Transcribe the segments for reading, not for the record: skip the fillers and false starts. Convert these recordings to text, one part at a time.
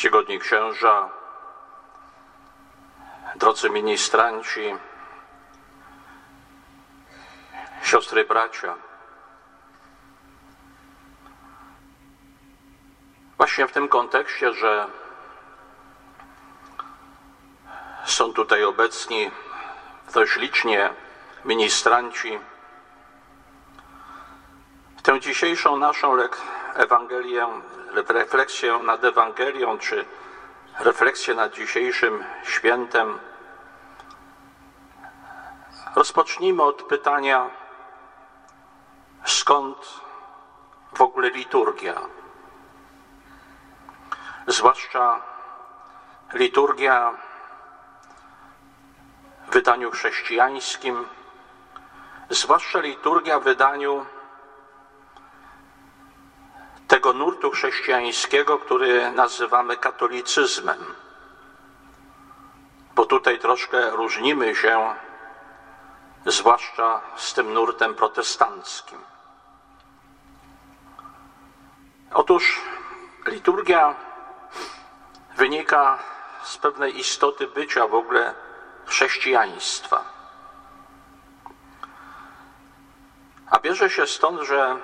Czcigodni księża, drodzy ministranci, siostry i bracia. Właśnie w tym kontekście, że są tutaj obecni dość licznie ministranci, tę dzisiejszą naszą Ewangelię, refleksję nad Ewangelią, czy refleksję nad dzisiejszym świętem, rozpocznijmy od pytania, skąd w ogóle liturgia? Zwłaszcza liturgia w wydaniu chrześcijańskim, zwłaszcza liturgia w wydaniu tego nurtu chrześcijańskiego, który nazywamy katolicyzmem. Bo tutaj troszkę różnimy się, zwłaszcza z tym nurtem protestanckim. Otóż liturgia wynika z pewnej istoty bycia w ogóle chrześcijaństwa. A bierze się stąd, że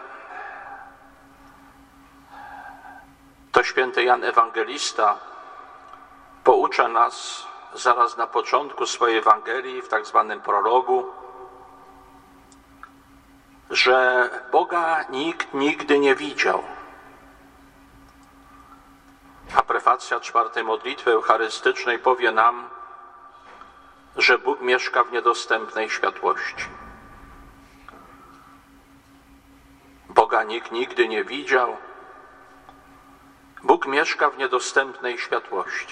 to święty Jan Ewangelista poucza nas zaraz na początku swojej Ewangelii, w tak zwanym prologu, że Boga nikt nigdy nie widział. A prefacja czwartej modlitwy eucharystycznej powie nam, że Bóg mieszka w niedostępnej światłości. Boga nikt nigdy nie widział. Bóg mieszka w niedostępnej światłości.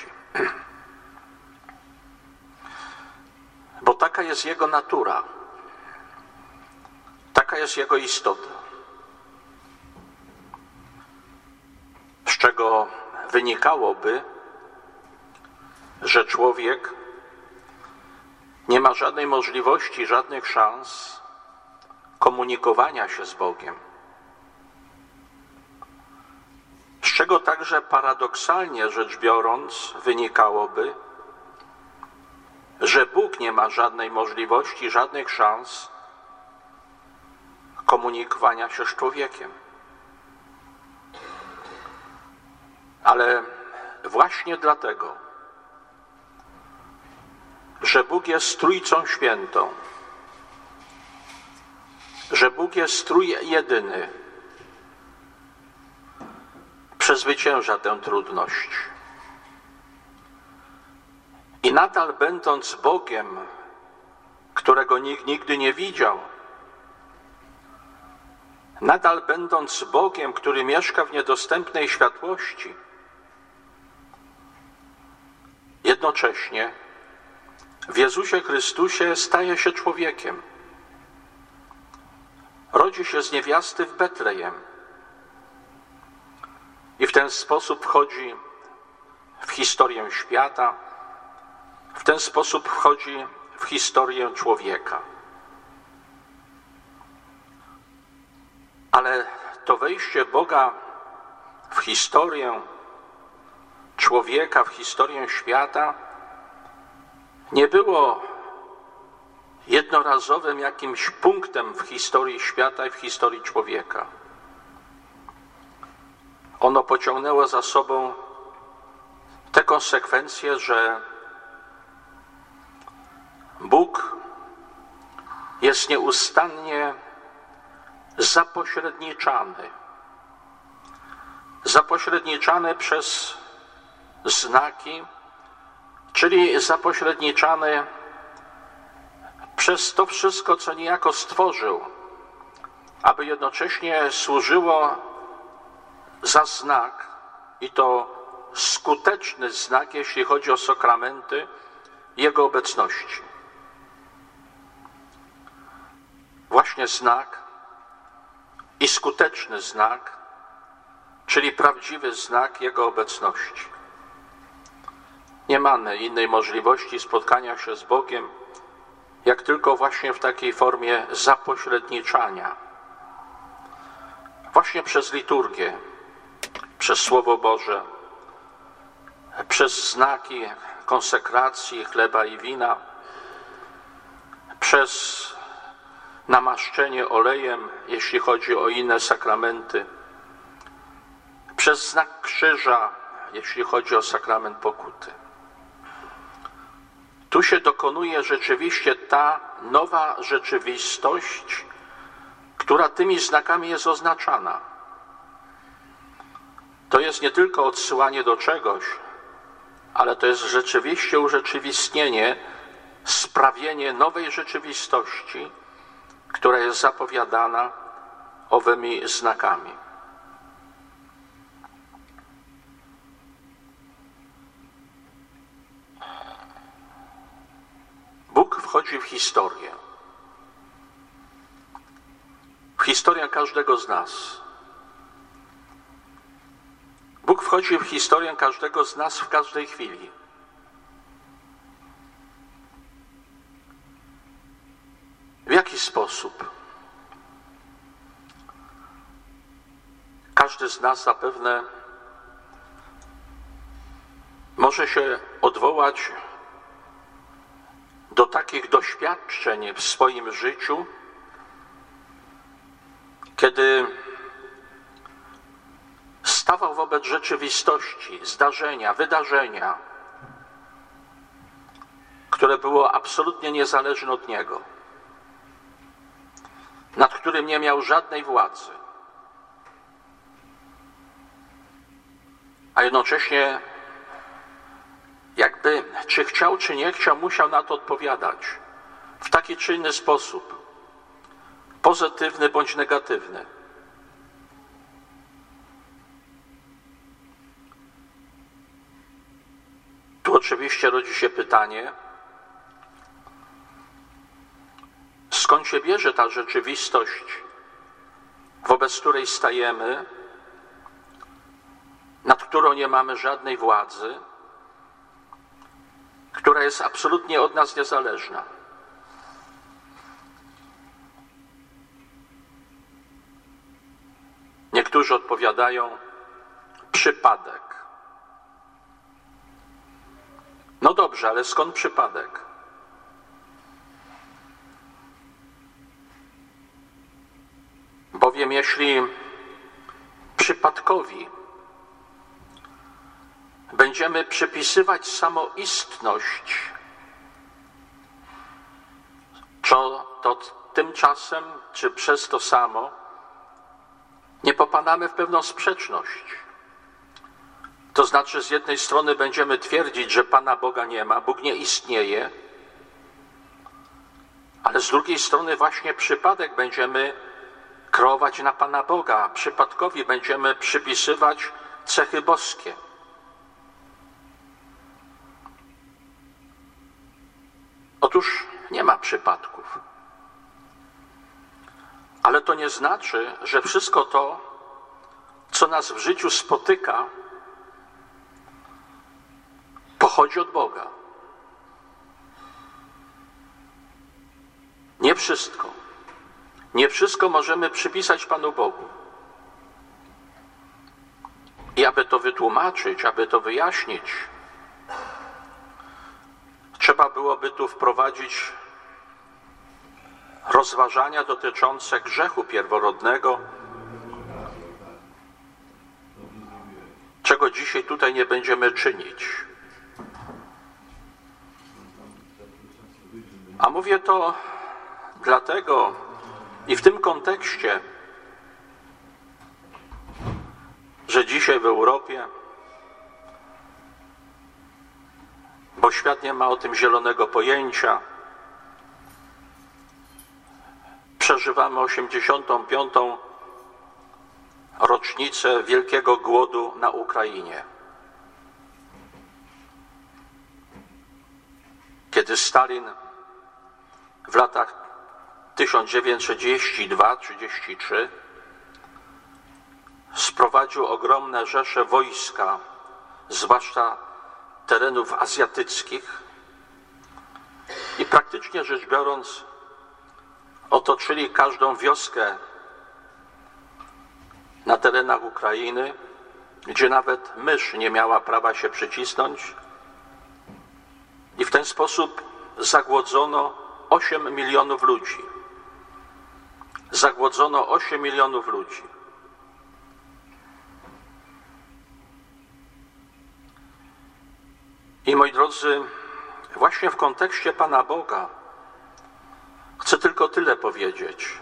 Bo taka jest Jego natura. Taka jest Jego istota. Z czego wynikałoby, że człowiek nie ma żadnej możliwości, żadnych szans komunikowania się z Bogiem. Z czego także paradoksalnie rzecz biorąc wynikałoby, że Bóg nie ma żadnej możliwości, żadnych szans komunikowania się z człowiekiem. Ale właśnie dlatego, że Bóg jest Trójcą Świętą, że Bóg jest trójjedyny, przezwycięża tę trudność. I nadal będąc Bogiem, którego nikt nigdy nie widział, nadal będąc Bogiem, który mieszka w niedostępnej światłości, jednocześnie w Jezusie Chrystusie staje się człowiekiem. Rodzi się z niewiasty w Betlejem. I w ten sposób wchodzi w historię świata, w ten sposób wchodzi w historię człowieka. Ale to wejście Boga w historię człowieka, w historię świata nie było jednorazowym jakimś punktem w historii świata i w historii człowieka. Ono pociągnęło za sobą te konsekwencje, że Bóg jest nieustannie zapośredniczany przez znaki, czyli zapośredniczany przez to wszystko, co niejako stworzył, aby jednocześnie służyło za znak, i to skuteczny znak, jeśli chodzi o sakramenty, Jego obecności. Właśnie znak i skuteczny znak, czyli prawdziwy znak Jego obecności. Nie mamy innej możliwości spotkania się z Bogiem, jak tylko właśnie w takiej formie zapośredniczania. Właśnie przez liturgię, przez Słowo Boże, przez znaki konsekracji chleba i wina, przez namaszczenie olejem, jeśli chodzi o inne sakramenty, przez znak krzyża, jeśli chodzi o sakrament pokuty. Tu się dokonuje rzeczywiście ta nowa rzeczywistość, która tymi znakami jest oznaczana. To jest nie tylko odsyłanie do czegoś, ale to jest rzeczywiście urzeczywistnienie, sprawienie nowej rzeczywistości, która jest zapowiadana owymi znakami. Bóg wchodzi w historię. W historię każdego z nas. Bóg wchodzi w historię każdego z nas w każdej chwili. W jaki sposób? Każdy z nas zapewne może się odwołać do takich doświadczeń w swoim życiu, kiedy stawał wobec rzeczywistości, zdarzenia, wydarzenia, które było absolutnie niezależne od niego, nad którym nie miał żadnej władzy, a jednocześnie jakby, czy chciał, czy nie chciał, musiał na to odpowiadać w taki czy inny sposób, pozytywny bądź negatywny. Tu oczywiście rodzi się pytanie, skąd się bierze ta rzeczywistość, wobec której stajemy, nad którą nie mamy żadnej władzy, która jest absolutnie od nas niezależna. Niektórzy odpowiadają, przypadek. No dobrze, ale skąd przypadek? Bowiem jeśli przypadkowi będziemy przypisywać samoistność, to tymczasem, czy przez to samo, nie popadamy w pewną sprzeczność. To znaczy, z jednej strony będziemy twierdzić, że Pana Boga nie ma, Bóg nie istnieje, ale z drugiej strony właśnie przypadek będziemy kreować na Pana Boga, przypadkowi będziemy przypisywać cechy boskie. Otóż nie ma przypadków. Ale to nie znaczy, że wszystko to, co nas w życiu spotyka, pochodzi od Boga. Nie wszystko. Nie wszystko możemy przypisać Panu Bogu. I aby to wytłumaczyć, aby to wyjaśnić, trzeba byłoby tu wprowadzić rozważania dotyczące grzechu pierworodnego, czego dzisiaj tutaj nie będziemy czynić. A mówię to dlatego i w tym kontekście, że dzisiaj w Europie, bo świat nie ma o tym zielonego pojęcia, przeżywamy 85. rocznicę wielkiego głodu na Ukrainie. Kiedy Stalin w latach 1932-33 sprowadził ogromne rzesze wojska, zwłaszcza terenów azjatyckich, i praktycznie rzecz biorąc otoczyli każdą wioskę na terenach Ukrainy gdzie nawet mysz nie miała prawa się przycisnąć, i w ten sposób zagłodzono 8 milionów ludzi. Zagłodzono 8 milionów ludzi. I moi drodzy, właśnie w kontekście Pana Boga chcę tylko tyle powiedzieć,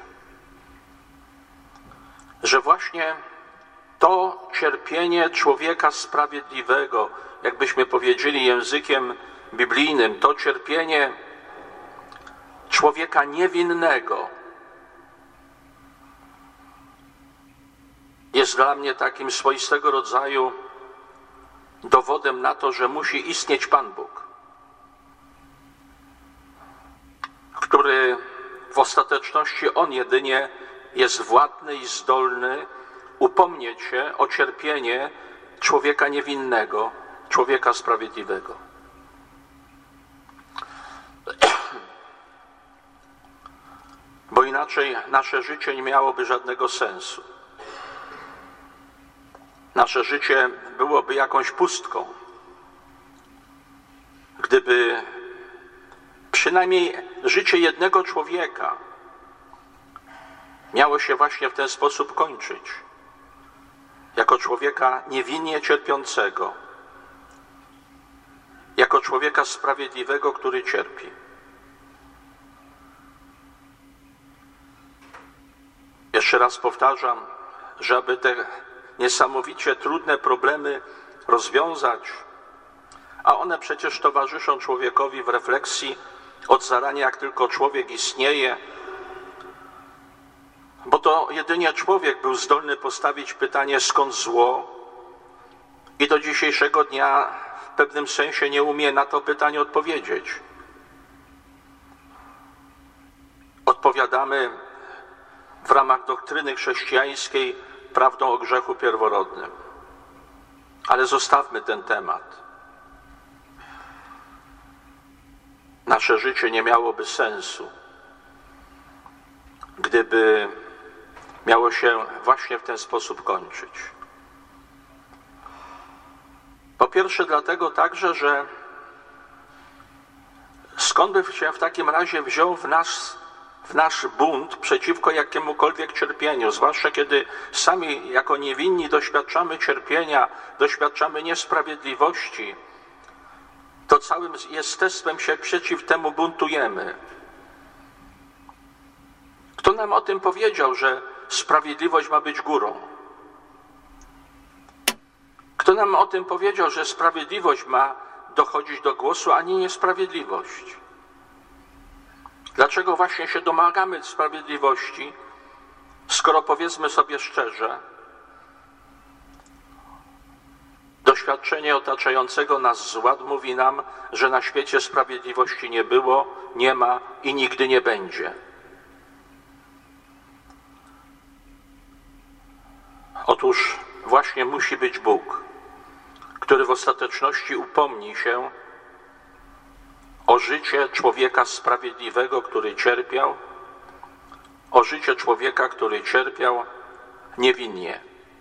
że właśnie to cierpienie człowieka sprawiedliwego, jakbyśmy powiedzieli językiem biblijnym, to cierpienie człowieka niewinnego jest dla mnie takim swoistego rodzaju dowodem na to, że musi istnieć Pan Bóg, który w ostateczności On jedynie jest władny i zdolny upomnieć się o cierpienie człowieka niewinnego, człowieka sprawiedliwego. Bo inaczej nasze życie nie miałoby żadnego sensu. Nasze życie byłoby jakąś pustką, gdyby przynajmniej życie jednego człowieka miało się właśnie w ten sposób kończyć. Jako człowieka niewinnie cierpiącego, jako człowieka sprawiedliwego, który cierpi. Jeszcze raz powtarzam, że aby te niesamowicie trudne problemy rozwiązać, a one przecież towarzyszą człowiekowi w refleksji od zarania, jak tylko człowiek istnieje, bo to jedynie człowiek był zdolny postawić pytanie, skąd zło, i do dzisiejszego dnia w pewnym sensie nie umie na to pytanie odpowiedzieć. Odpowiadamy w ramach doktryny chrześcijańskiej prawdą o grzechu pierworodnym. Ale zostawmy ten temat. Nasze życie nie miałoby sensu, gdyby miało się właśnie w ten sposób kończyć. Po pierwsze dlatego także, że skąd by się w takim razie wziął w nasz bunt przeciwko jakiemukolwiek cierpieniu, zwłaszcza kiedy sami jako niewinni doświadczamy cierpienia, doświadczamy niesprawiedliwości, to całym jestestwem się przeciw temu buntujemy. Kto nam o tym powiedział, że sprawiedliwość ma być górą? Kto nam o tym powiedział, że sprawiedliwość ma dochodzić do głosu, a nie niesprawiedliwość? Dlaczego właśnie się domagamy sprawiedliwości, skoro, powiedzmy sobie szczerze, doświadczenie otaczającego nas zła mówi nam, że na świecie sprawiedliwości nie było, nie ma i nigdy nie będzie. Otóż właśnie musi być Bóg, który w ostateczności upomni się o życie człowieka sprawiedliwego, który cierpiał, o życie człowieka, który cierpiał niewinnie.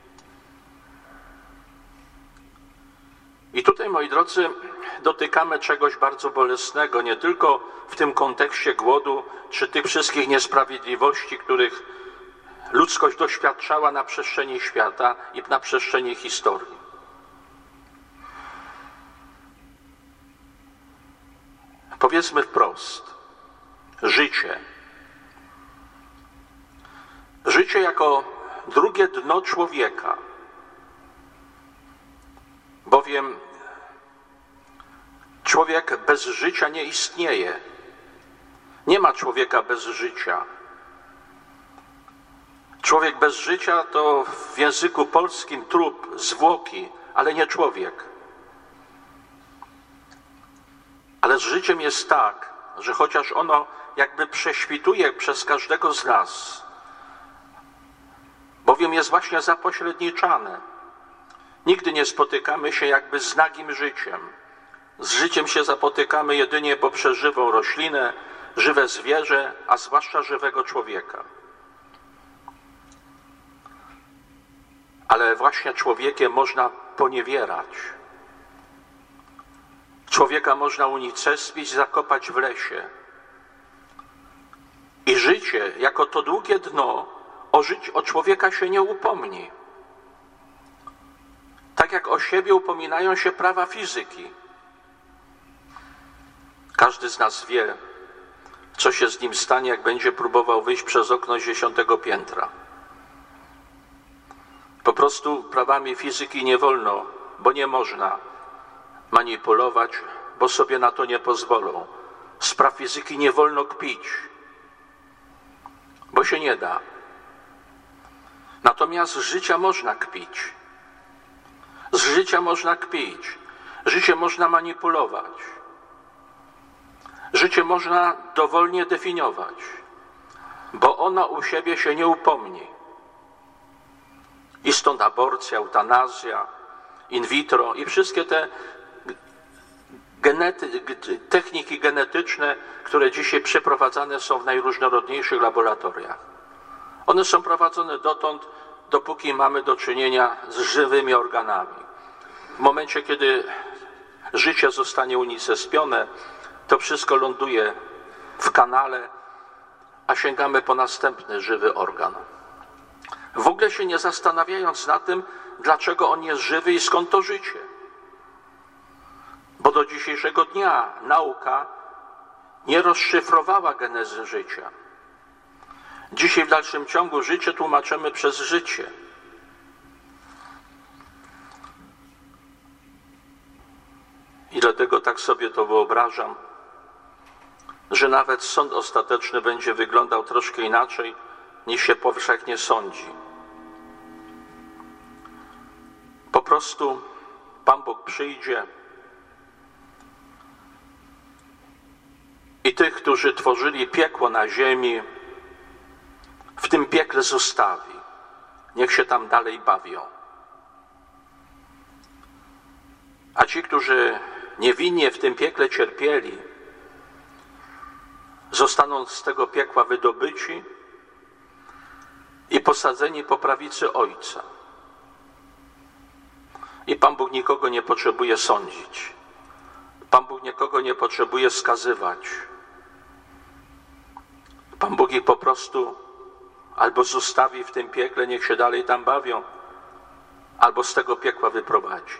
I tutaj, moi drodzy, dotykamy czegoś bardzo bolesnego, nie tylko w tym kontekście głodu, czy tych wszystkich niesprawiedliwości, których ludzkość doświadczała na przestrzeni świata i na przestrzeni historii. Powiedzmy wprost, życie jako drugie dno człowieka, bowiem człowiek bez życia nie istnieje. Nie ma człowieka bez życia. Człowiek bez życia to w języku polskim trup, zwłoki, ale nie człowiek. Ale z życiem jest tak, że chociaż ono jakby prześwituje przez każdego z nas, bowiem jest właśnie zapośredniczane. Nigdy nie spotykamy się jakby z nagim życiem. Z życiem się zapotykamy jedynie poprzez żywą roślinę, żywe zwierzę, a zwłaszcza żywego człowieka. Ale właśnie człowiekiem można poniewierać. Człowieka można unicestwić, zakopać w lesie. I życie, jako to długie dno, o człowieka się nie upomni. Tak jak o siebie upominają się prawa fizyki. Każdy z nas wie, co się z nim stanie, jak będzie próbował wyjść przez okno z 10. piętra. Po prostu prawami fizyki nie wolno, bo nie można manipulować, bo sobie na to nie pozwolą. Z praw fizyki nie wolno kpić, bo się nie da. Natomiast z życia można kpić. Z życia można kpić. Życie można manipulować. Życie można dowolnie definiować, bo ono u siebie się nie upomni. I stąd aborcja, eutanazja, in vitro i wszystkie te techniki genetyczne, które dzisiaj przeprowadzane są w najróżnorodniejszych laboratoriach. One są prowadzone dotąd, dopóki mamy do czynienia z żywymi organami. W momencie, kiedy życie zostanie unicestwione, to wszystko ląduje w kanale, a sięgamy po następny żywy organ. W ogóle się nie zastanawiając nad tym, dlaczego on jest żywy i skąd to życie. Bo do dzisiejszego dnia nauka nie rozszyfrowała genezy życia. Dzisiaj w dalszym ciągu życie tłumaczymy przez życie. I dlatego tak sobie to wyobrażam, że nawet sąd ostateczny będzie wyglądał troszkę inaczej, niż się powszechnie sądzi. Po prostu Pan Bóg przyjdzie i tych, którzy tworzyli piekło na ziemi, w tym piekle zostawi. Niech się tam dalej bawią. A ci, którzy niewinnie w tym piekle cierpieli, zostaną z tego piekła wydobyci i posadzeni po prawicy Ojca. I Pan Bóg nikogo nie potrzebuje sądzić. Pan Bóg nikogo nie potrzebuje skazywać. Pan Bóg ich po prostu albo zostawi w tym piekle, niech się dalej tam bawią, albo z tego piekła wyprowadzi.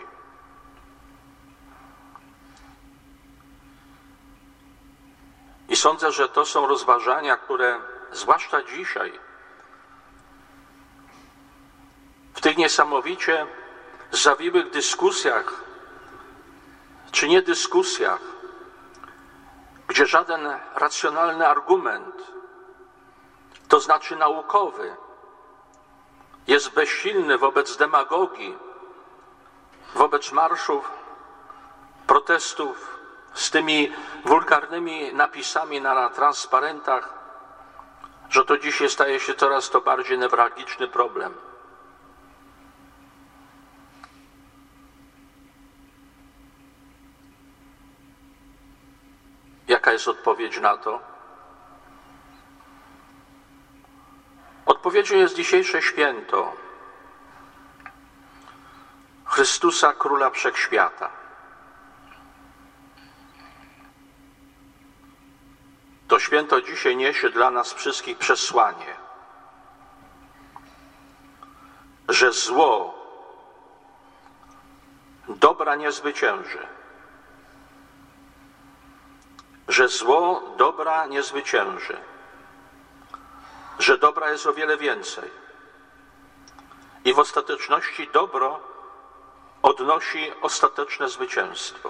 I sądzę, że to są rozważania, które zwłaszcza dzisiaj, w tych niesamowicie zawiłych dyskusjach, czy nie dyskusjach, gdzie żaden racjonalny argument, to znaczy naukowy, jest bezsilny wobec demagogii, wobec marszów, protestów z tymi wulgarnymi napisami na transparentach, że to dzisiaj staje się coraz to bardziej newralgiczny problem. Jaka jest odpowiedź na to? Odpowiedzią jest dzisiejsze święto Chrystusa, Króla Wszechświata. To święto dzisiaj niesie dla nas wszystkich przesłanie, że zło dobra nie zwycięży. Że zło dobra nie zwycięży. Że dobra jest o wiele więcej. I w ostateczności dobro odnosi ostateczne zwycięstwo.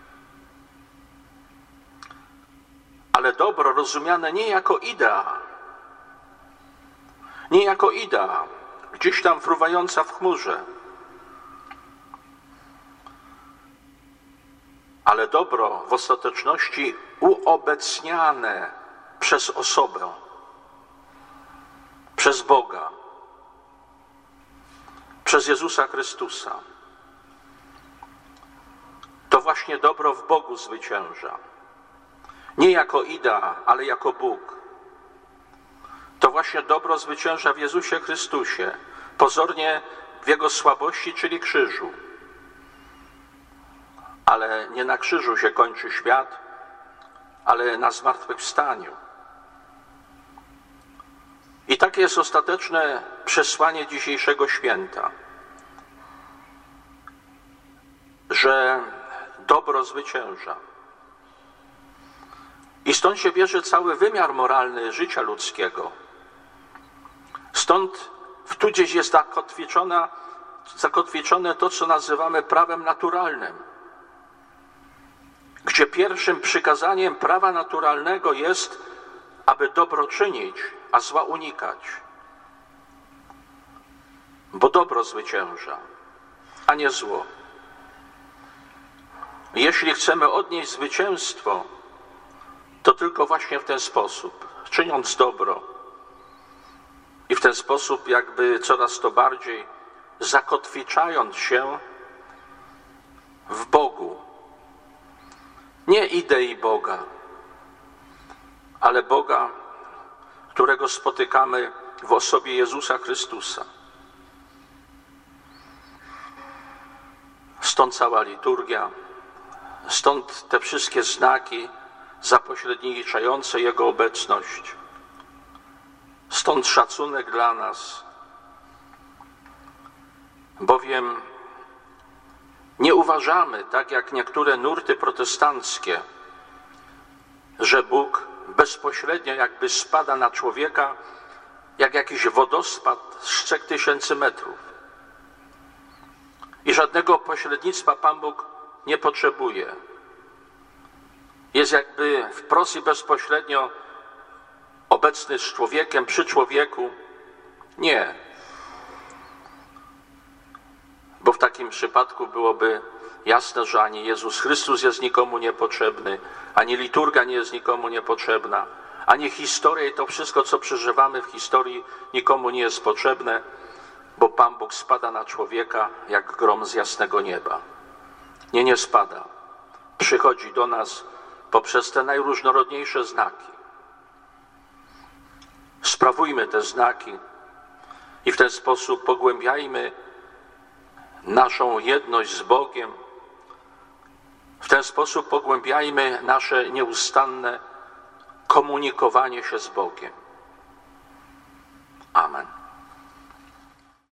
Ale dobro rozumiane nie jako idea, nie jako idea, gdzieś tam fruwająca w chmurze, ale dobro w ostateczności uobecniane przez osobę, przez Boga, przez Jezusa Chrystusa. To właśnie dobro w Bogu zwycięża. Nie jako idea, ale jako Bóg. To właśnie dobro zwycięża w Jezusie Chrystusie. Pozornie w Jego słabości, czyli krzyżu. Ale nie na krzyżu się kończy świat, ale na zmartwychwstaniu. I takie jest ostateczne przesłanie dzisiejszego święta, że dobro zwycięża. I stąd się bierze cały wymiar moralny życia ludzkiego. Stąd tu gdzieś jest zakotwiczone to, co nazywamy prawem naturalnym, gdzie pierwszym przykazaniem prawa naturalnego jest, aby dobro czynić, a zła unikać. Bo dobro zwycięża, a nie zło. Jeśli chcemy odnieść zwycięstwo, to tylko właśnie w ten sposób, czyniąc dobro i w ten sposób jakby coraz to bardziej zakotwiczając się w Bogu. Nie idei Boga, ale Boga, którego spotykamy w osobie Jezusa Chrystusa. Stąd cała liturgia, stąd te wszystkie znaki zapośredniczające Jego obecność. Stąd szacunek dla nas, bowiem nie uważamy, tak jak niektóre nurty protestanckie, że Bóg bezpośrednio jakby spada na człowieka, jak jakiś wodospad z 3000 metrów. I żadnego pośrednictwa Pan Bóg nie potrzebuje. Jest jakby wprost i bezpośrednio obecny z człowiekiem, przy człowieku. Nie. Bo w takim przypadku byłoby jasne, że ani Jezus Chrystus jest nikomu niepotrzebny, ani liturgia nie jest nikomu niepotrzebna, ani historia i to wszystko, co przeżywamy w historii, nikomu nie jest potrzebne, bo Pan Bóg spada na człowieka jak grom z jasnego nieba. Nie spada. Przychodzi do nas poprzez te najróżnorodniejsze znaki. Sprawujmy te znaki i w ten sposób pogłębiajmy naszą jedność z Bogiem. W ten sposób pogłębiajmy nasze nieustanne komunikowanie się z Bogiem.